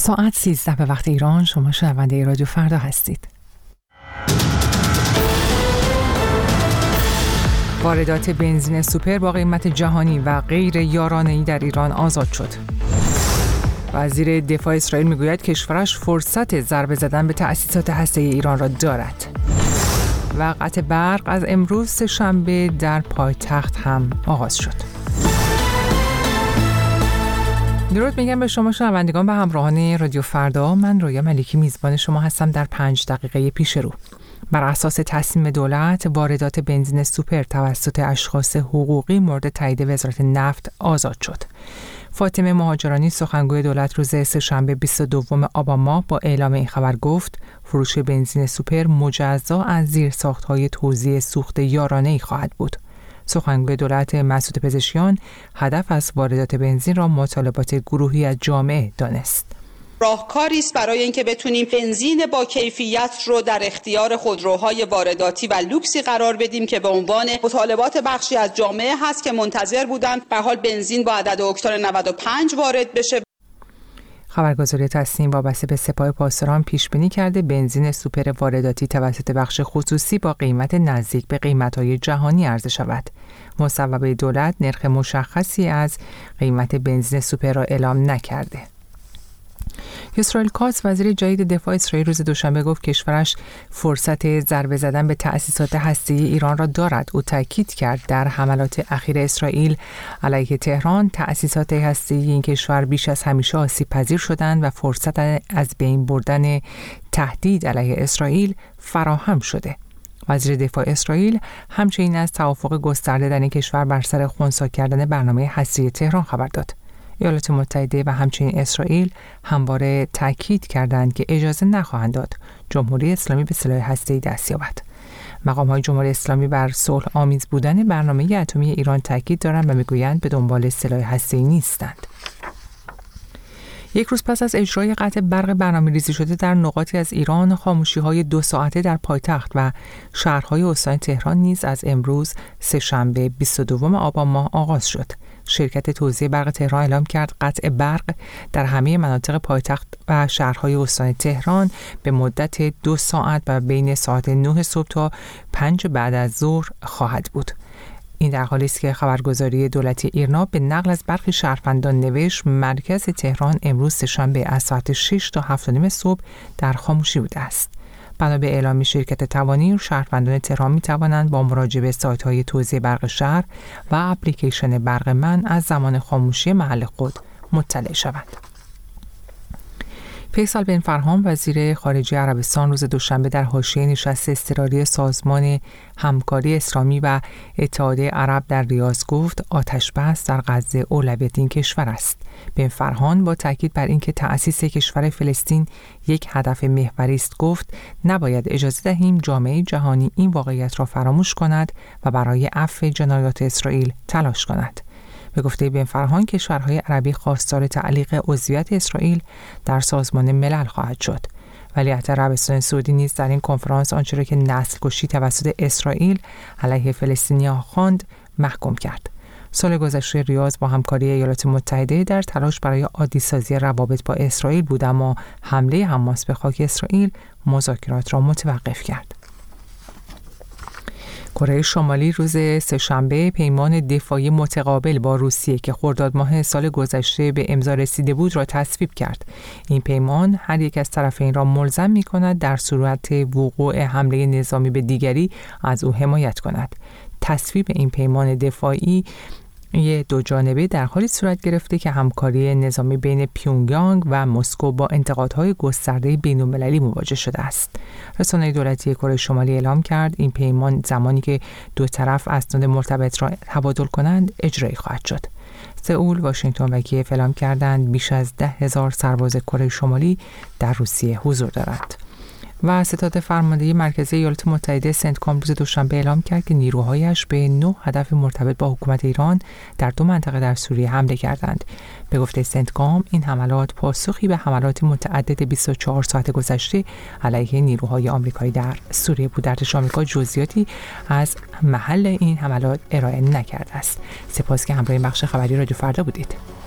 ساعت 13 به وقت ایران. شما شنونده رادیو فردا هستید. واردات بنزین سوپر با قیمت جهانی و غیر یارانه‌ای در ایران آزاد شد. وزیر دفاع اسرائیل میگوید کشورش فرصت ضربه زدن به تأسیسات هسته‌ای ایران را دارد. و قطع برق از امروز سه‌شنبه در پایتخت هم آغاز شد. درود میگم به شما شنوندگان و همراهان رادیو فردا. من رویا ملیکی میزبان شما هستم در 5 دقیقه پیش رو. بر اساس تصمیم دولت، واردات بنزین سوپر توسط اشخاص حقوقی مورد تایید وزارت نفت آزاد شد. فاطمه مهاجرانی سخنگوی دولت روز سه‌شنبه 22 آبان ماه با اعلام این خبر گفت فروش بنزین سوپر مجزا از زیرساخت‌های توزیع سوخت یارانه‌ای خواهد بود. سخنگوی دولت مسعود پزشکیان هدف از واردات بنزین را مطالبات گروهی از جامعه دانست. راهکاری است برای اینکه بتونیم بنزین با کیفیت رو در اختیار خودروهای وارداتی و لوکسی قرار بدیم که به عنوان مطالبات بخشی از جامعه هست که منتظر بودن به حال بنزین با عدد اکتان 95 وارد بشه. خبرگزاری تصنیم وابسته به سپاه پاسداران پیش بینی کرده بنزین سوپر وارداتی توسط بخش خصوصی با قیمت نزدیک به قیمت‌های جهانی عرضه شود. مصوبه دولت نرخ مشخصی از قیمت بنزین سوپر را اعلام نکرده. اسرائیل کاتس وزیر جدید دفاع اسرائیل روز دوشنبه گفت کشورش فرصت ضربه زدن به تأسیسات هسته‌ای ایران را دارد. او تاکید کرد در حملات اخیر اسرائیل علیه تهران تأسیسات هسته‌ای این کشور بیش از همیشه آسیب پذیر شدند و فرصت از بین بردن تهدید علیه اسرائیل فراهم شده. وزیر دفاع اسرائیل همچنین از توافق گسترده در این کشور بر سر خنثی کردن برنامه هسته‌ای تهران خبر داد. ایالات متحده و همچنین اسرائیل همواره تاکید کردند که اجازه نخواهند داد جمهوری اسلامی به سلاح هسته‌ای دست یابد. مقام‌های جمهوری اسلامی بر صلح آمیز بودن برنامه اتمی ایران تاکید دارند و میگویند به دنبال سلاح هسته‌ای نیستند. یک روز پس از اجرای قطع برق برنامه‌ریزی شده در نقاطی از ایران، خاموشی‌های 2 ساعته در پایتخت و شهرهای استان تهران نیز از امروز سه‌شنبه 22 آبان ماه آغاز شد. شرکت توزیع برق تهران اعلام کرد قطع برق در همه مناطق پایتخت و شهرهای استان تهران به مدت 2 ساعت و بین ساعت 9 صبح تا 5 بعد از ظهر خواهد بود. این در حالی است که خبرگزاری دولتی ایرنا به نقل از برخی شهروندان نوشت مرکز تهران امروز سه‌شنبه از ساعت 6 تا 7:30 صبح در خاموشی بوده است. بنا به اعلامی شرکت توانیر، شهروندان تهران می توانند با مراجعه به سایت‌های توزیع برق شهر و اپلیکیشن برق من از زمان خاموشی محل خود مطلع شوند. فیصل بن فرهان وزیر خارجه عربستان روز دوشنبه در حاشیه نشست اضطراری سازمان همکاری اسلامی و اتحادیه عرب در ریاض گفت آتش بس در غزه اولویت این کشور است. بن فرهان با تاکید بر اینکه تأسیس کشور فلسطین یک هدف محوری است گفت نباید اجازه دهیم جامعه جهانی این واقعیت را فراموش کند و برای عفو جنایات اسرائیل تلاش کند. به گفته بن فرهان کشورهای عربی خواستار تعلیق عضویت اسرائیل در سازمان ملل خواهد شد. ولیعهد عربستان سعودی نیز در این کنفرانس آنچه را که نسل‌کشی توسط اسرائیل علیه فلسطینیان خواند محکوم کرد. سال گذشته ریاض با همکاری ایالات متحده در تلاش برای عادی‌سازی روابط با اسرائیل بود، اما حمله حماس به خاک اسرائیل مذاکرات را متوقف کرد. کره شمالی روز سه‌شنبه پیمان دفاعی متقابل با روسیه که خرداد ماه سال گذشته به امضا رسیده بود را تصویب کرد. این پیمان هر یک از طرفین را ملزم می‌کند در صورت وقوع حمله نظامی به دیگری از او حمایت کند. تصویب این پیمان دفاعی دو جانبه در حالی صورت گرفته که همکاری نظامی بین پیونگیانگ و مسکو با انتقادهای گسترده بین‌المللی مواجه شده است. رسانه دولتی کره شمالی اعلام کرد این پیمان زمانی که دو طرف اسناد مرتبط را تبادل کنند اجرایی خواهد شد. سئول، واشنگتن و کیف اعلام کردند بیش از 10,000 سرباز کره شمالی در روسیه حضور دارند. و ستاد فرمانده مرکزی ایالات متحده سنتکام روز دوشنبه اعلام کرد که نیروهایش به 9 هدف مرتبط با حکومت ایران در 2 منطقه در سوریه حمله کردند. به گفته سنتکام این حملات پاسخی به حملات متعدد 24 ساعت گذشته علیه نیروهای آمریکایی در سوریه بود. ارتش آمریکا جزئیاتی از محل این حملات ارائه نکرده است. سپاس که همراه بخش خبری رادیو فردا بودید.